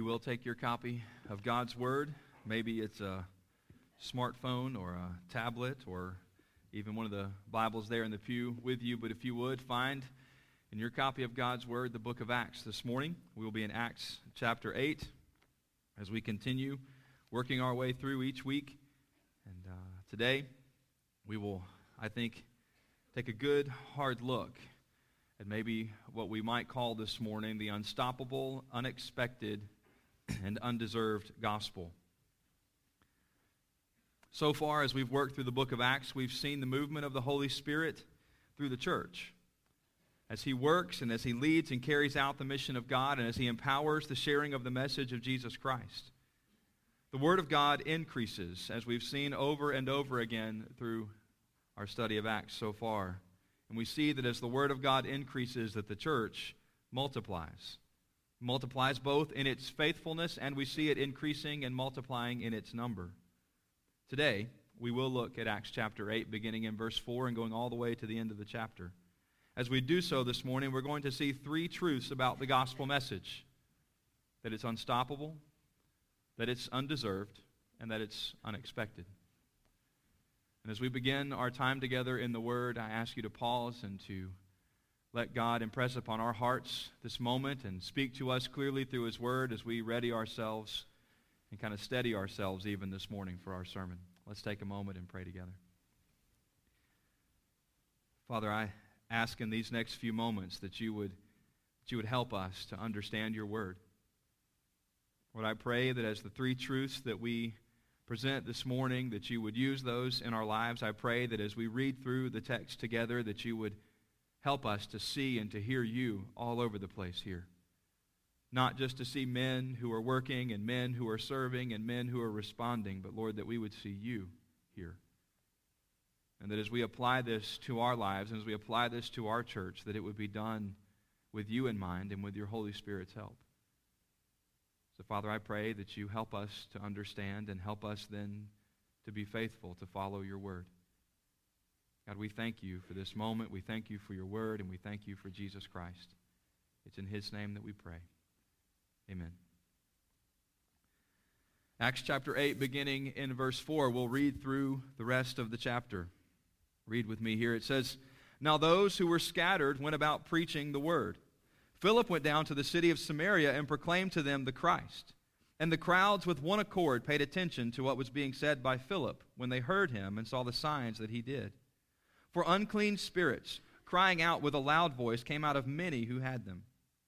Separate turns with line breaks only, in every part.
will take your copy of God's Word. Maybe it's a smartphone or a tablet or even one of the Bibles there in the pew with you. But if you would, find in your copy of God's Word the book of Acts. This morning, we will be in Acts chapter 8 as we continue working our way through each week. And today, we will, I think, take a good, hard look at maybe what we might call this morning the unstoppable, unexpected, and undeserved gospel. So far, as we've worked through the book of Acts, we've seen the movement of the Holy Spirit through the church. As He works and as He leads and carries out the mission of God and as He empowers the sharing of the message of Jesus Christ. The Word of God increases, as we've seen over and over again through our study of Acts so far. And we see that as the Word of God increases, that the church multiplies. Multiplies both in its faithfulness, and we see it increasing and multiplying in its number. Today, we will look at Acts chapter 8, beginning in verse 4 and going all the way to the end of the chapter. As we do so this morning, we're going to see three truths about the gospel message. That it's unstoppable, that it's undeserved, and that it's unexpected. And as we begin our time together in the Word, I ask you to pause and to let God impress upon our hearts this moment and speak to us clearly through His Word as we ready ourselves and kind of steady ourselves even this morning for our sermon. Let's take a moment and pray together. Father, I ask in these next few moments that you would help us to understand your Word. Lord, I pray that as the three truths that we present this morning, that you would use those in our lives. I pray that as we read through the text together, that you would help us to see and to hear you all over the place here. Not just to see men who are working and men who are serving and men who are responding, but Lord, that we would see you here. And that as we apply this to our lives and as we apply this to our church, that it would be done with you in mind and with your Holy Spirit's help. So, Father, I pray that you help us to understand and help us then to be faithful to follow your word. God, we thank you for this moment. We thank you for your word, and we thank you for Jesus Christ. It's in his name that we pray. Amen. Acts chapter 8, beginning in verse 4, we'll read through the rest of the chapter. Read with me here. It says, "Now those who were scattered went about preaching the word. Philip went down to the city of Samaria and proclaimed to them the Christ. And the crowds with one accord paid attention to what was being said by Philip when they heard him and saw the signs that he did. For unclean spirits, crying out with a loud voice, came out of many who had them.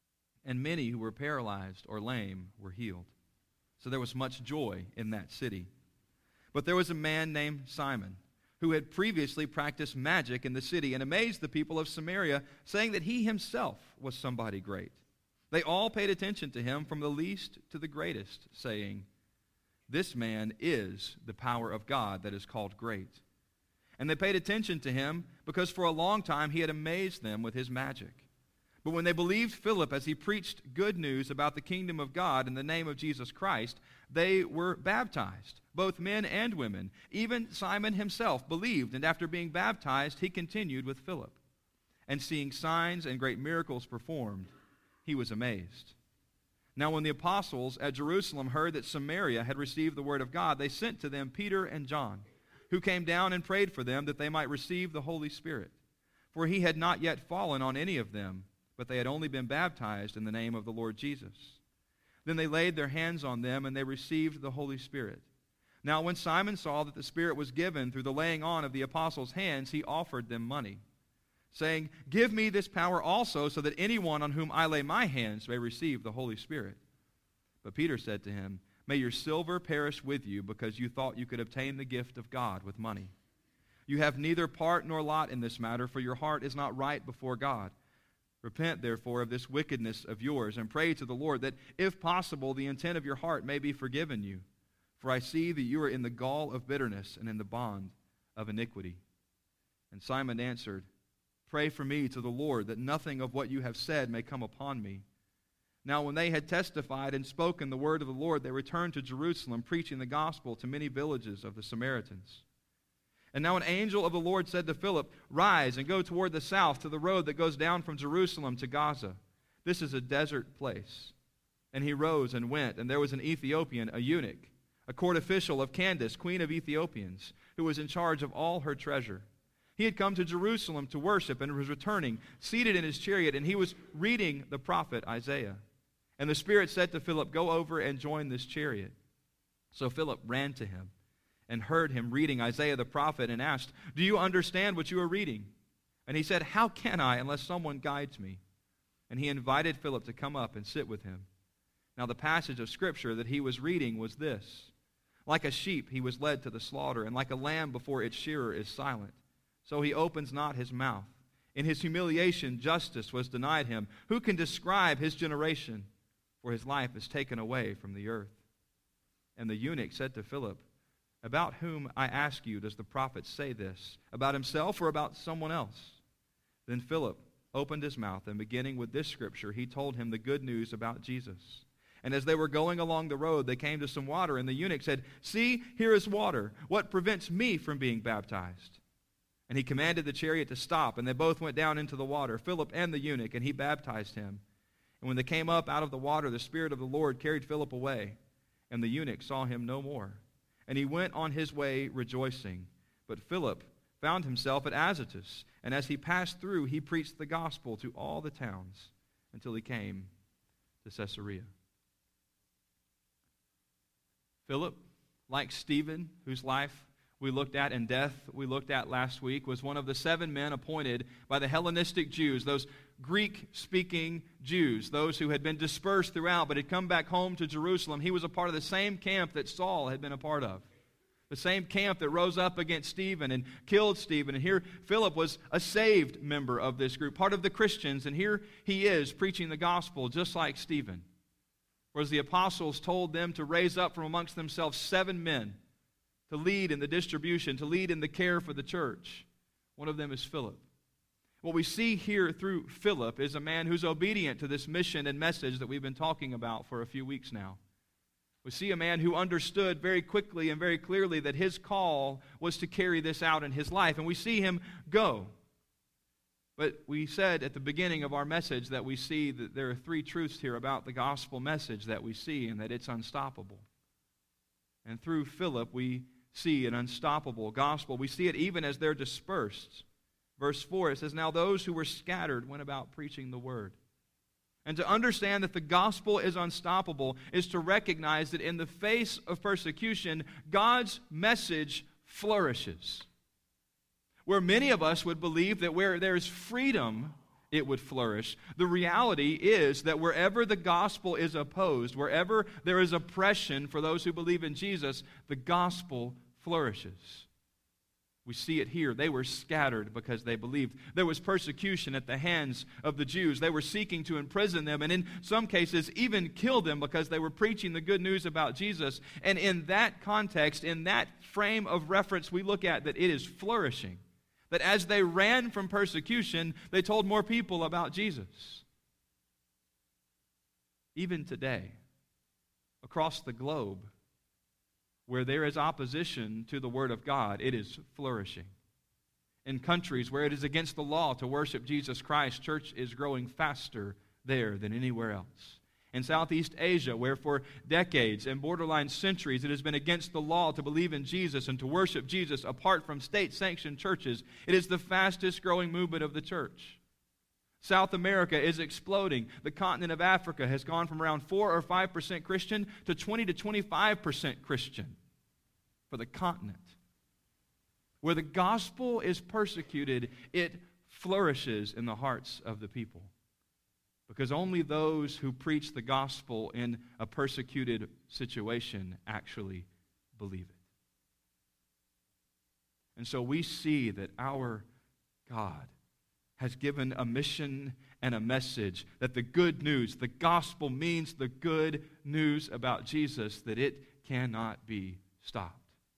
And many who were paralyzed or lame were healed. So there was much joy in that city. But there was a man named Simon, who had previously practiced magic in the city and amazed the people of Samaria, saying that he himself was somebody great. They all paid attention to him from the least to the greatest, saying, 'This man is the power of God that is called great.' And they paid attention to him because for a long time he had amazed them with his magic. But when they believed Philip as he preached good news about the kingdom of God in the name of Jesus Christ, they were baptized, both men and women. Even Simon himself believed, and after being baptized, he continued with Philip. And seeing signs and great miracles performed, he was amazed. Now when the apostles at Jerusalem heard that Samaria had received the word of God, they sent to them Peter and John, who came down and prayed for them that they might receive the Holy Spirit. For he had not yet fallen on any of them, but they had only been baptized in the name of the Lord Jesus. Then they laid their hands on them, and they received the Holy Spirit. Now when Simon saw that the Spirit was given through the laying on of the apostles' hands, he offered them money, saying, 'Give me this power also, so that anyone on whom I lay my hands may receive the Holy Spirit.' But Peter said to him, 'May your silver perish with you, because you thought you could obtain the gift of God with money. You have neither part nor lot in this matter, for your heart is not right before God. Repent, therefore, of this wickedness of yours, and pray to the Lord that, if possible, the intent of your heart may be forgiven you. For I see that you are in the gall of bitterness and in the bond of iniquity.' And Simon answered, 'Pray for me to the Lord, that nothing of what you have said may come upon me.' Now when they had testified and spoken the word of the Lord, they returned to Jerusalem, preaching the gospel to many villages of the Samaritans. And now an angel of the Lord said to Philip, 'Rise and go toward the south to the road that goes down from Jerusalem to Gaza. This is a desert place.' And he rose and went, and there was an Ethiopian, a eunuch, a court official of Candace, queen of Ethiopians, who was in charge of all her treasure. He had come to Jerusalem to worship and was returning, seated in his chariot, and he was reading the prophet Isaiah. And the Spirit said to Philip, "Go over and join this chariot." So Philip ran to him and heard him reading Isaiah the prophet and asked, "Do you understand what you are reading?" And he said, "How can I unless someone guides me?" And he invited Philip to come up and sit with him. Now the passage of Scripture that he was reading was this: "Like a sheep he was led to the slaughter, and like a lamb before its shearer is silent, so he opens not his mouth. In his humiliation justice was denied him. Who can describe his generation? For his life is taken away from the earth." And the eunuch said to Philip, "About whom, I ask you, does the prophet say this? About himself or about someone else?" Then Philip opened his mouth, and beginning with this scripture, he told him the good news about Jesus. And as they were going along the road, they came to some water, and the eunuch said, "See, here is water. What prevents me from being baptized?" And he commanded the chariot to stop, and they both went down into the water, Philip and the eunuch, and he baptized him. And when they came up out of the water, the Spirit of the Lord carried Philip away, and the eunuch saw him no more. And he went on his way rejoicing. But Philip found himself at Azotus, and as he passed through, he preached the gospel to all the towns until he came to Caesarea. Philip, like Stephen, whose life we looked at and death we looked at last week, was one of the 7 men appointed by the Hellenistic Jews, those Greek-speaking Jews, those who had been dispersed throughout but had come back home to Jerusalem. He was a part of the same camp that Saul had been a part of, the same camp that rose up against Stephen and killed Stephen. And here Philip was a saved member of this group, part of the Christians, and here he is preaching the gospel just like Stephen. For as the apostles told them to raise up from amongst themselves 7 men to lead in the distribution, to lead in the care for the church, one of them is Philip. What we see here through Philip is a man who's obedient to this mission and message that we've been talking about for a few weeks now. We see a man who understood very quickly and very clearly that his call was to carry this out in his life, and we see him go. But we said at the beginning of our message that we see that there are 3 truths here about the gospel message that we see, and that it's unstoppable. And through Philip, we see an unstoppable gospel. We see it even as they're dispersed. Verse 4, it says, "Now those who were scattered went about preaching the word." And to understand that the gospel is unstoppable is to recognize that in the face of persecution, God's message flourishes. Where many of us would believe that where there is freedom, it would flourish, the reality is that wherever the gospel is opposed, wherever there is oppression for those who believe in Jesus, the gospel flourishes. We see it here. They were scattered because they believed. There was persecution at the hands of the Jews. They were seeking to imprison them, and in some cases even kill them because they were preaching the good news about Jesus. And in that context, in that frame of reference, we look at that it is flourishing. That as they ran from persecution, they told more people about Jesus. Even today, across the globe, where there is opposition to the Word of God, it is flourishing. In countries where it is against the law to worship Jesus Christ, church is growing faster there than anywhere else. In Southeast Asia, where for decades and borderline centuries it has been against the law to believe in Jesus and to worship Jesus apart from state-sanctioned churches, it is the fastest growing movement of the church. South America is exploding. The continent of Africa has gone from around 4 or 5% Christian to 20 to 25% Christian for the continent. Where the gospel is persecuted, it flourishes in the hearts of the people. Because only those who preach the gospel in a persecuted situation actually believe it. And so we see that our God has given a mission and a message that the good news, the gospel means the good news about Jesus, that it cannot be stopped.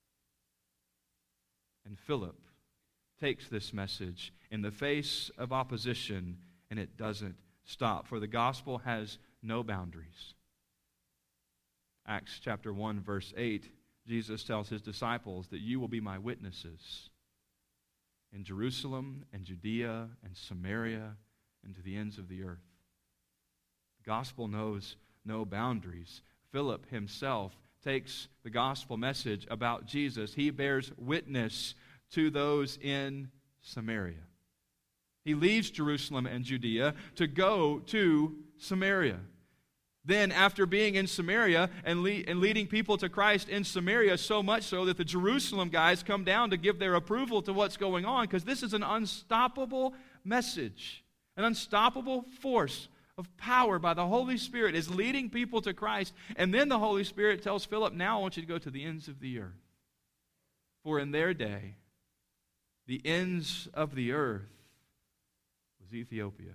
And Philip takes this message in the face of opposition, and it doesn't stop, for the gospel has no boundaries. Acts chapter 1, verse 8, Jesus tells his disciples that you will be my witnesses in Jerusalem and Judea and Samaria and to the ends of the earth. The gospel knows no boundaries. Philip himself takes the gospel message about Jesus. He bears witness to those in Samaria. He leaves Jerusalem and Judea to go to Samaria. Then, after being in Samaria and leading people to Christ in Samaria, so much so that the Jerusalem guys come down to give their approval to what's going on, because this is an unstoppable message. An unstoppable force of power by the Holy Spirit is leading people to Christ. And then the Holy Spirit tells Philip, now I want you to go to the ends of the earth. For in their day, the ends of the earth was Ethiopia.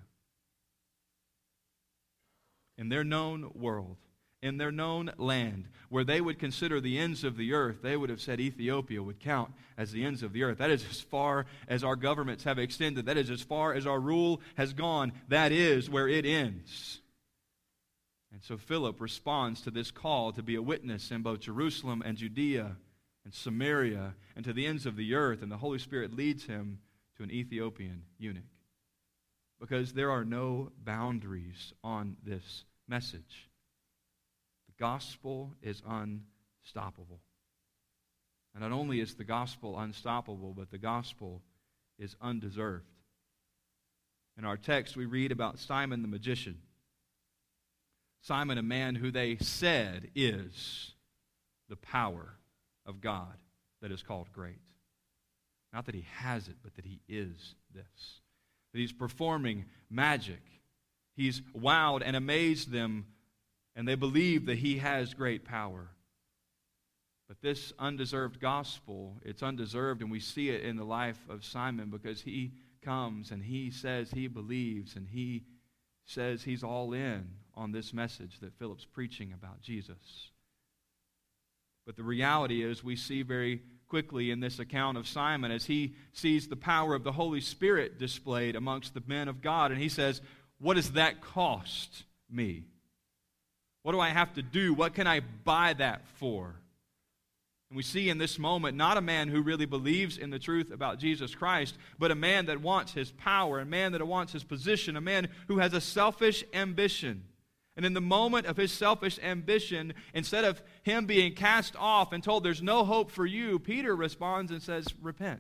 In their known world, in their known land, where they would consider the ends of the earth, they would have said Ethiopia would count as the ends of the earth. That is as far as our governments have extended. That is as far as our rule has gone. That is where it ends. And so Philip responds to this call to be a witness in both Jerusalem and Judea and Samaria and to the ends of the earth, and the Holy Spirit leads him to an Ethiopian eunuch. Because there are no boundaries on this message. The gospel is unstoppable. And not only is the gospel unstoppable, but the gospel is undeserved. In our text, we read about Simon the magician. Simon, a man who they said is the power of God that is called great. Not that he has it, but that he is this. That he's performing magic. He's wowed and amazed them, and they believe that he has great power. But this undeserved gospel, it's undeserved, and we see it in the life of Simon because he comes and he says he believes, and he says he's all in on this message that Philip's preaching about Jesus. But the reality is we see very quickly in this account of Simon as he sees the power of the Holy Spirit displayed amongst the men of God, and he says, what does that cost me? What do I have to do? What can I buy that for? And we see in this moment not a man who really believes in the truth about Jesus Christ, but a man that wants his power, a man that wants his position, a man who has a selfish ambition. And in the moment of his selfish ambition, instead of him being cast off and told there's no hope for you, Peter responds and says, repent.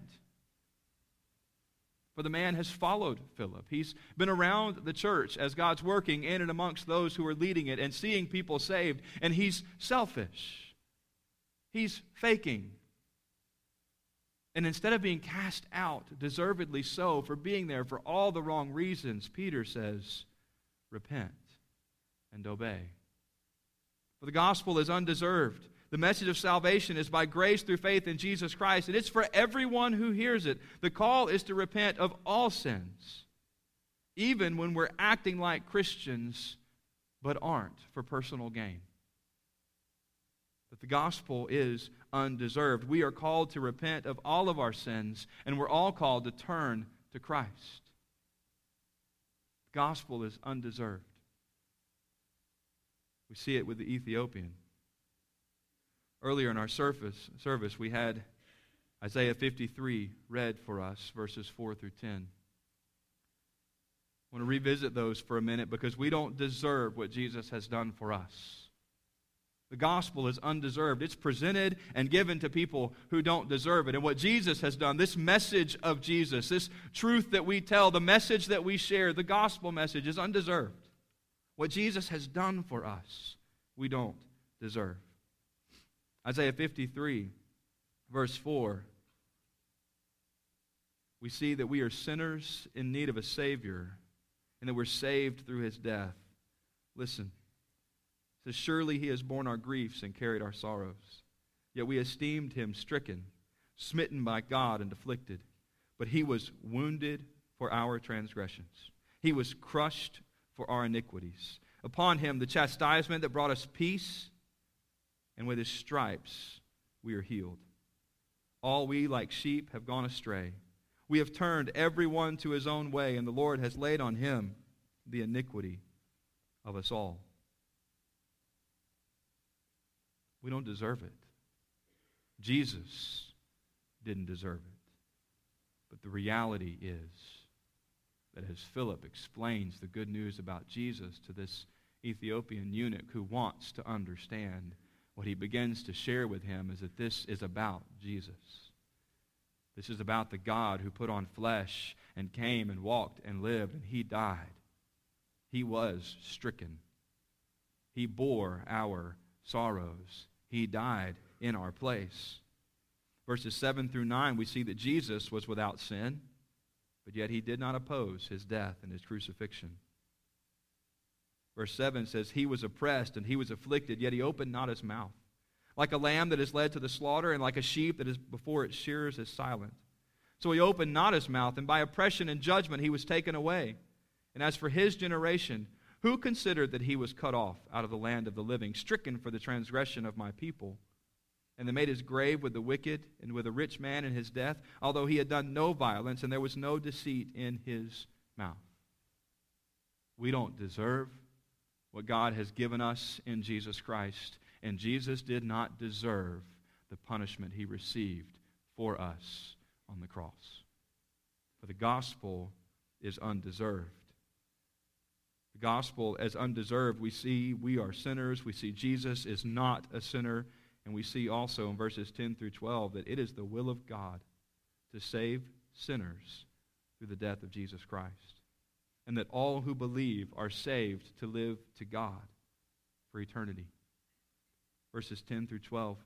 For the man has followed Philip. He's been around the church as God's working in and amongst those who are leading it and seeing people saved, and he's selfish. He's faking. And instead of being cast out, deservedly so, for being there for all the wrong reasons, Peter says, repent and obey. For the gospel is undeserved. The message of salvation is by grace through faith in Jesus Christ, and it's for everyone who hears it. The call is to repent of all sins, even when we're acting like Christians but aren't for personal gain. But the gospel is undeserved. We are called to repent of all of our sins, and we're all called to turn to Christ. The gospel is undeserved. We see it with the Ethiopian. Earlier in our service, we had Isaiah 53 read for us, verses 4 through 10. I want to revisit those for a minute because we don't deserve what Jesus has done for us. The gospel is undeserved. It's presented and given to people who don't deserve it. And what Jesus has done, this message of Jesus, this truth that we tell, the message that we share, the gospel message is undeserved. What Jesus has done for us, we don't deserve. Isaiah 53, verse 4, we see that we are sinners in need of a Savior, and that we're saved through His death. Listen, it says, surely He has borne our griefs and carried our sorrows. Yet we esteemed Him stricken, smitten by God, and afflicted. But He was wounded for our transgressions. He was crushed for our iniquities. Upon Him the chastisement that brought us peace, and with His stripes we are healed. All we like sheep have gone astray. We have turned everyone to his own way, and the Lord has laid on Him the iniquity of us all. We don't deserve it. Jesus didn't deserve it. But the reality is that as Philip explains the good news about Jesus to this Ethiopian eunuch who wants to understand, what he begins to share with him is that this is about Jesus. This is about the God who put on flesh and came and walked and lived, and he died. He was stricken. He bore our sorrows. He died in our place. Verses 7 through 9, we see that Jesus was without sin, but yet he did not oppose his death and his crucifixion. Verse 7 says, he was oppressed and he was afflicted, yet he opened not his mouth. Like a lamb that is led to the slaughter, and like a sheep that is before its shearers is silent. So he opened not his mouth, and by oppression and judgment he was taken away. And as for his generation, who considered that he was cut off out of the land of the living, stricken for the transgression of my people? And they made his grave with the wicked and with a rich man in his death, although he had done no violence, and there was no deceit in his mouth. We don't deserve what God has given us in Jesus Christ, and Jesus did not deserve the punishment he received for us on the cross. For the gospel is undeserved. The gospel as undeserved, we see we are sinners. We see Jesus is not a sinner. And we see also in verses 10 through 12 that it is the will of God to save sinners through the death of Jesus Christ. And that all who believe are saved to live to God for eternity. Verses 10 through 12.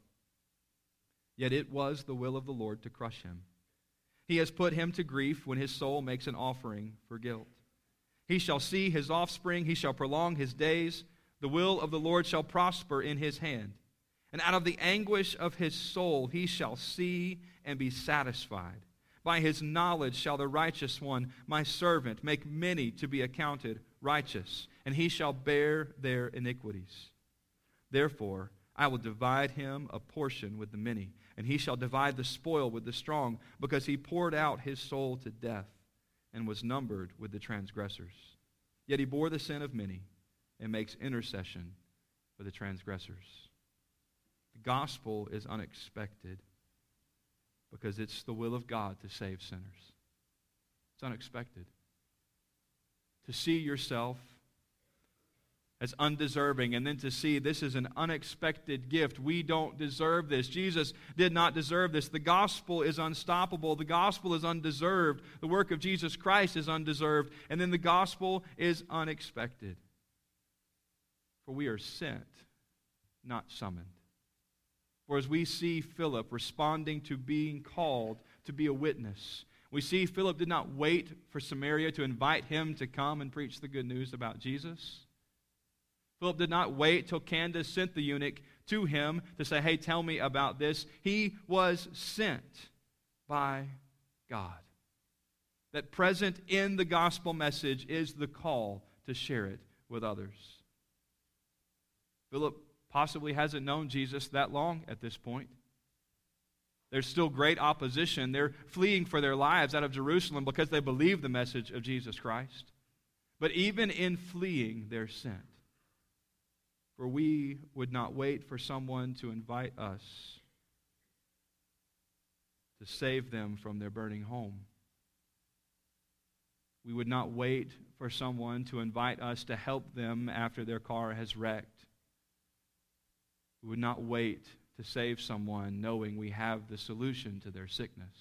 Yet it was the will of the Lord to crush him. He has put him to grief when his soul makes an offering for guilt. He shall see his offspring, he shall prolong his days. The will of the Lord shall prosper in his hand. And out of the anguish of his soul he shall see and be satisfied. By his knowledge shall the righteous one, my servant, make many to be accounted righteous, and he shall bear their iniquities. Therefore, I will divide him a portion with the many, and he shall divide the spoil with the strong, because he poured out his soul to death and was numbered with the transgressors. Yet he bore the sin of many and makes intercession for the transgressors. The gospel is unexpected because it's the will of God to save sinners. It's unexpected. To see yourself as undeserving, and then to see this is an unexpected gift. We don't deserve this. Jesus did not deserve this. The gospel is unstoppable. The gospel is undeserved. The work of Jesus Christ is undeserved. And then the gospel is unexpected. For we are sent, not summoned. For as we see Philip responding to being called to be a witness, we see Philip did not wait for Samaria to invite him to come and preach the good news about Jesus. Philip did not wait till Candace sent the eunuch to him to say, hey, tell me about this. He was sent by God. That present in the gospel message is the call to share it with others. Philip possibly hasn't known Jesus that long at this point. There's still great opposition. They're fleeing for their lives out of Jerusalem because they believe the message of Jesus Christ. But even in fleeing, they're sent. For we would not wait for someone to invite us to save them from their burning home. We would not wait for someone to invite us to help them after their car has wrecked. We would not wait to save someone knowing we have the solution to their sickness.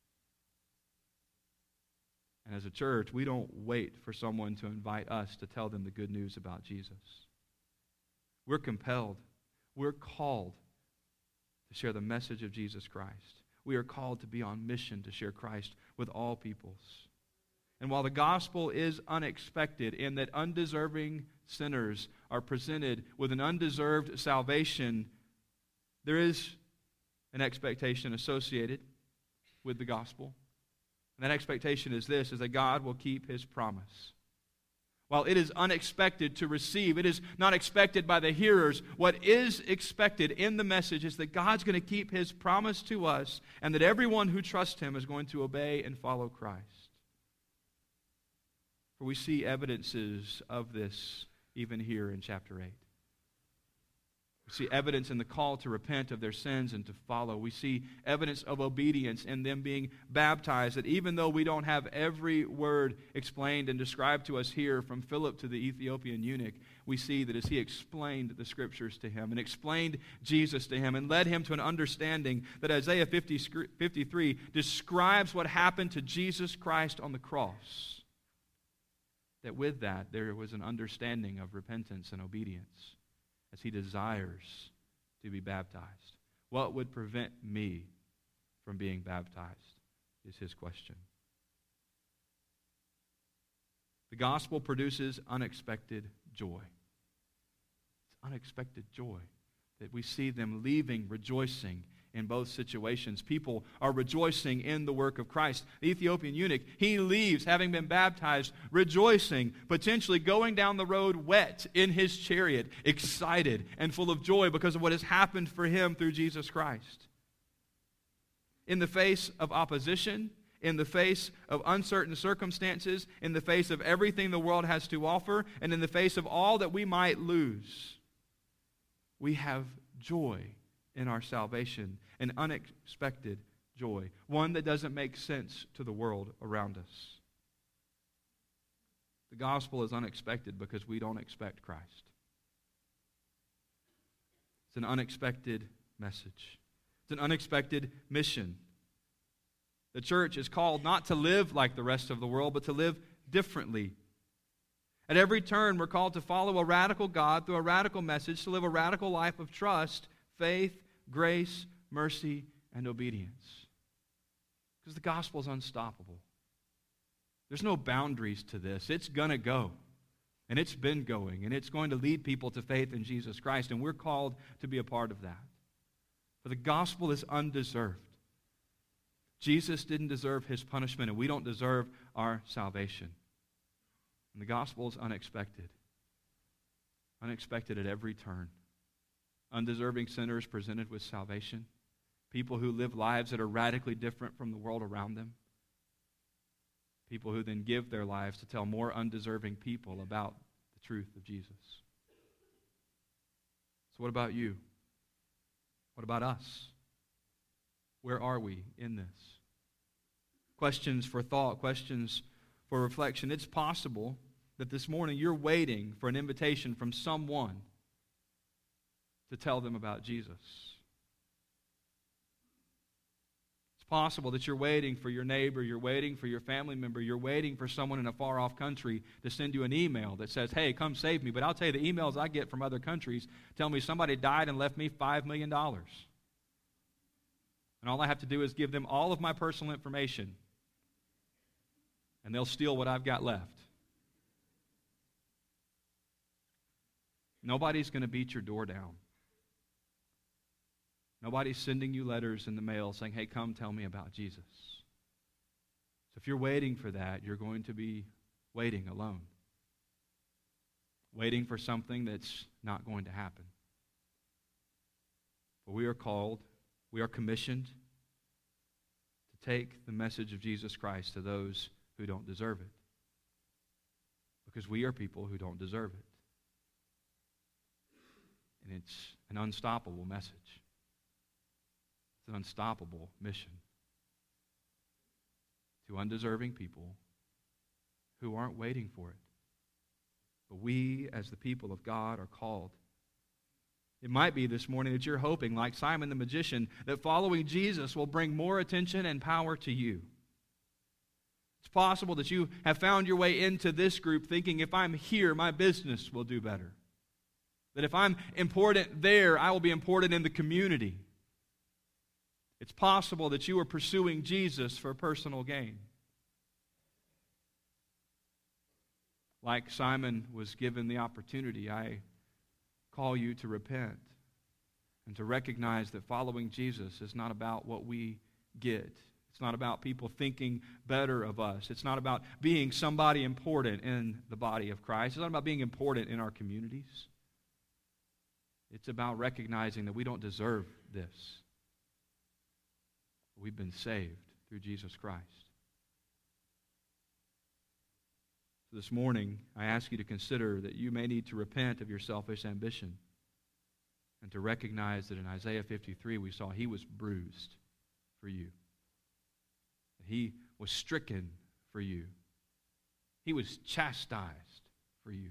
And as a church, we don't wait for someone to invite us to tell them the good news about Jesus. We're compelled, we're called to share the message of Jesus Christ. We are called to be on mission to share Christ with all peoples. And while the gospel is unexpected in that undeserving sinners are presented with an undeserved salvation, there is an expectation associated with the gospel. And that expectation is this, is that God will keep his promise. While it is unexpected to receive, it is not expected by the hearers. What is expected in the message is that God's going to keep his promise to us and that everyone who trusts him is going to obey and follow Christ. For we see evidences of this even here in chapter 8. We see evidence in the call to repent of their sins and to follow. We see evidence of obedience in them being baptized, that even though we don't have every word explained and described to us here from Philip to the Ethiopian eunuch, we see that as he explained the Scriptures to him and explained Jesus to him and led him to an understanding that Isaiah 53 describes what happened to Jesus Christ on the cross, that with that there was an understanding of repentance and obedience as he desires to be baptized. What would prevent me from being baptized is his question. The gospel produces unexpected joy. It's unexpected joy that we see them leaving rejoicing in both situations. People are rejoicing in the work of Christ. The Ethiopian eunuch, he leaves having been baptized, rejoicing, potentially going down the road wet in his chariot, excited and full of joy because of what has happened for him through Jesus Christ. In the face of opposition, in the face of uncertain circumstances, in the face of everything the world has to offer, and in the face of all that we might lose, we have joy in our salvation, an unexpected joy, one that doesn't make sense to the world around us. The gospel is unexpected because we don't expect Christ. It's an unexpected message. It's an unexpected mission. The church is called not to live like the rest of the world, but to live differently. At every turn, we're called to follow a radical God through a radical message, to live a radical life of trust, faith, grace, mercy, and obedience. Because the gospel is unstoppable. There's no boundaries to this. It's going to go. And it's been going. And it's going to lead people to faith in Jesus Christ. And we're called to be a part of that. For the gospel is undeserved. Jesus didn't deserve his punishment, and we don't deserve our salvation. And the gospel is unexpected. Unexpected at every turn. Undeserving sinners presented with salvation. People who live lives that are radically different from the world around them. People who then give their lives to tell more undeserving people about the truth of Jesus. So what about you? What about us? Where are we in this? Questions for thought, questions for reflection. It's possible that this morning you're waiting for an invitation from someone to tell them about Jesus. It's possible that you're waiting for your neighbor, you're waiting for your family member, you're waiting for someone in a far-off country to send you an email that says, hey, come save me. But I'll tell you, the emails I get from other countries tell me somebody died and left me $5 million. And all I have to do is give them all of my personal information, and they'll steal what I've got left. Nobody's going to beat your door down. Nobody's sending you letters in the mail saying, hey, come tell me about Jesus. So if you're waiting for that, you're going to be waiting alone. Waiting for something that's not going to happen. But we are called, we are commissioned to take the message of Jesus Christ to those who don't deserve it. Because we are people who don't deserve it. And it's an unstoppable message. It's an unstoppable mission to undeserving people who aren't waiting for it. But we, as the people of God, are called. It might be this morning that you're hoping, like Simon the magician, that following Jesus will bring more attention and power to you. It's possible that you have found your way into this group thinking, if I'm here, my business will do better. That if I'm important there, I will be important in the community. It's possible that you are pursuing Jesus for personal gain. Like Simon was given the opportunity, I call you to repent and to recognize that following Jesus is not about what we get. It's not about people thinking better of us. It's not about being somebody important in the body of Christ. It's not about being important in our communities. It's about recognizing that we don't deserve this. We've been saved through Jesus Christ. So this morning, I ask you to consider that you may need to repent of your selfish ambition. and to recognize that in Isaiah 53 we saw he was bruised for you. He was stricken for you. He was chastised for you.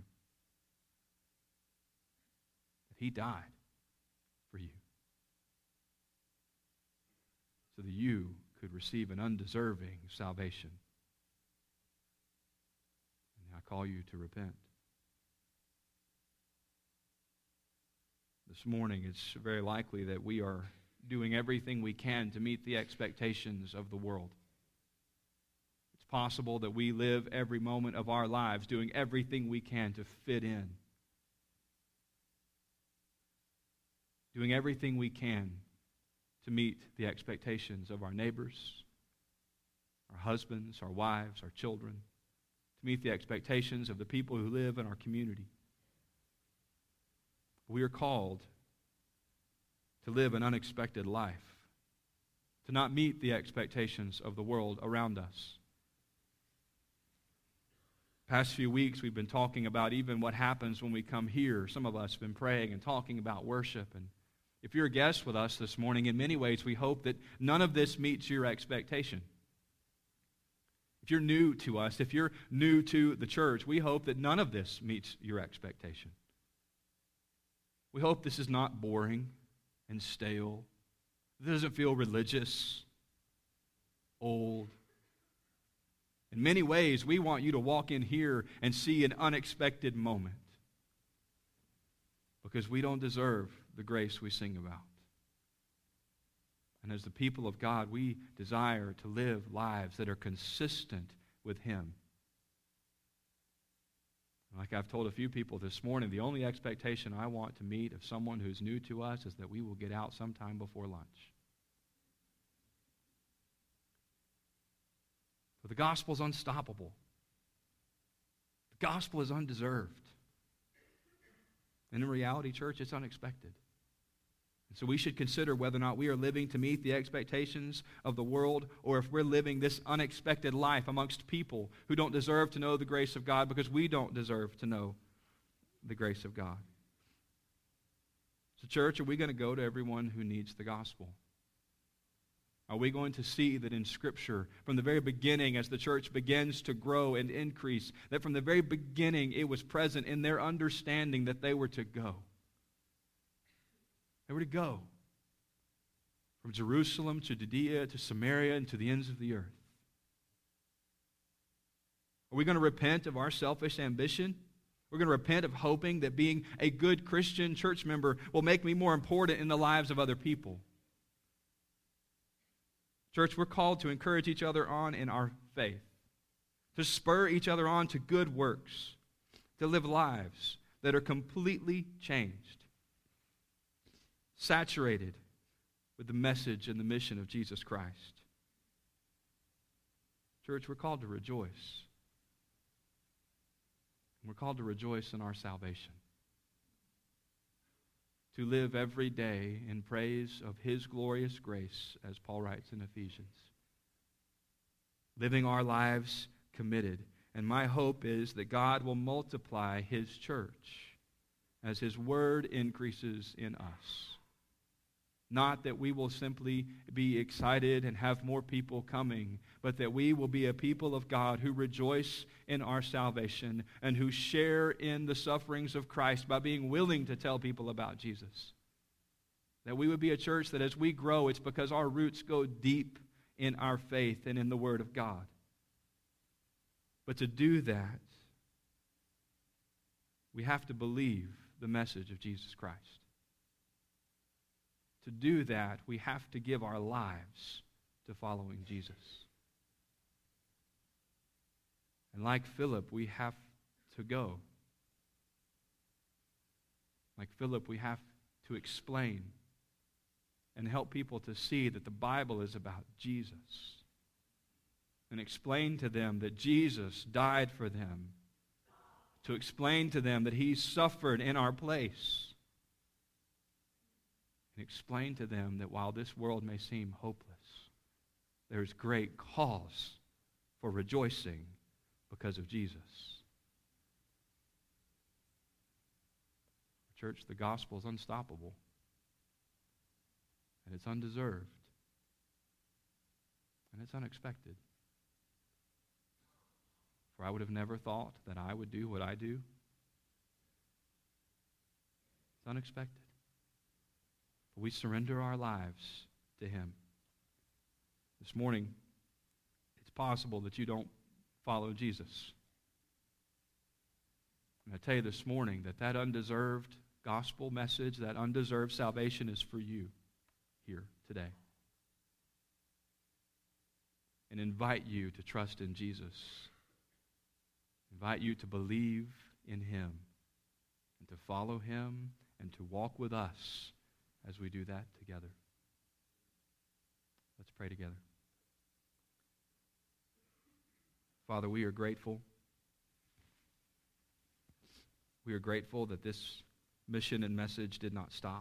He died for you, so that you could receive an undeserving salvation. And I call you to repent. This morning, it's very likely that we are doing everything we can to meet the expectations of the world. It's possible that we live every moment of our lives doing everything we can to fit in. Doing everything we can to meet the expectations of our neighbors, our husbands, our wives, our children, to meet the expectations of the people who live in our community. We are called to live an unexpected life, to not meet the expectations of the world around us. Past few weeks, we've been talking about even what happens when we come here. Some of us have been praying and talking about worship. And if you're a guest with us this morning, in many ways, we hope that none of this meets your expectation. If you're new to us, if you're new to the church, we hope that none of this meets your expectation. We hope this is not boring and stale. It doesn't feel religious, old. In many ways, we want you to walk in here and see an unexpected moment, because we don't deserve the grace we sing about. And as the people of God, we desire to live lives that are consistent with Him. Like I've told a few people this morning, the only expectation I want to meet of someone who's new to us is that we will get out sometime before lunch. But the gospel is unstoppable. The gospel is undeserved. And in reality, church, it's unexpected. And so we should consider whether or not we are living to meet the expectations of the world, or if we're living this unexpected life amongst people who don't deserve to know the grace of God because we don't deserve to know the grace of God. So church, are we going to go to everyone who needs the gospel? Are we going to see that in Scripture, from the very beginning, as the church begins to grow and increase, that from the very beginning it was present in their understanding that they were to go? They were to go from Jerusalem to Judea to Samaria and to the ends of the earth. Are we going to repent of our selfish ambition? We're going to repent of hoping that being a good Christian church member will make me more important in the lives of other people. Church, we're called to encourage each other on in our faith, to spur each other on to good works, to live lives that are completely changed, saturated with the message and the mission of Jesus Christ. Church, we're called to rejoice. We're called to rejoice in our salvation, to live every day in praise of His glorious grace, as Paul writes in Ephesians. Living our lives committed. And my hope is that God will multiply His church as His word increases in us. Not that we will simply be excited and have more people coming, but that we will be a people of God who rejoice in our salvation and who share in the sufferings of Christ by being willing to tell people about Jesus. That we would be a church that as we grow, it's because our roots go deep in our faith and in the Word of God. But to do that, we have to believe the message of Jesus Christ. To do that, we have to give our lives to following Jesus. And like Philip, we have to go. Like Philip, we have to explain and help people to see that the Bible is about Jesus. And explain to them that Jesus died for them. To explain to them that He suffered in our place. And explain to them that while this world may seem hopeless, there's great cause for rejoicing because of Jesus. Church, the gospel is unstoppable. it's undeserved, and it's unexpected. For I would have never thought that I would do what I do. It's unexpected. But we surrender our lives to Him. This morning, it's possible that you don't follow Jesus. And I tell you this morning that that undeserved gospel message, that undeserved salvation is for you here today. And invite you to trust in Jesus. Invite you to believe in Him and to follow Him and to walk with us as we do that together. Let's pray together. Father, we are grateful. We are grateful that this mission and message did not stop.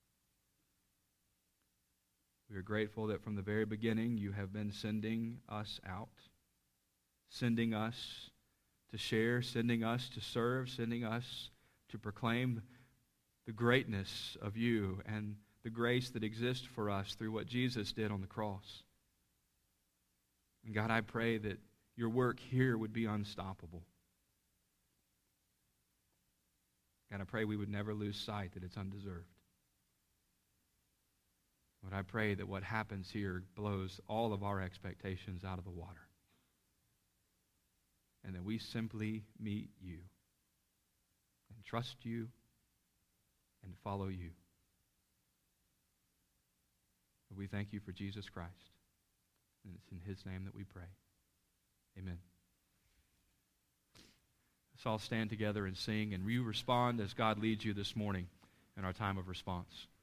We are grateful that from the very beginning you have been sending us out, sending us to share, sending us to serve, sending us to proclaim the greatness of you and the grace that exists for us through what Jesus did on the cross. And God, I pray that your work here would be unstoppable. God, I pray we would never lose sight that it's undeserved. But I pray that what happens here blows all of our expectations out of the water. And that we simply meet you and trust you and follow you. We thank you for Jesus Christ. And it's in His name that we pray. Amen. Let's all stand together and sing, and you respond as God leads you this morning in our time of response.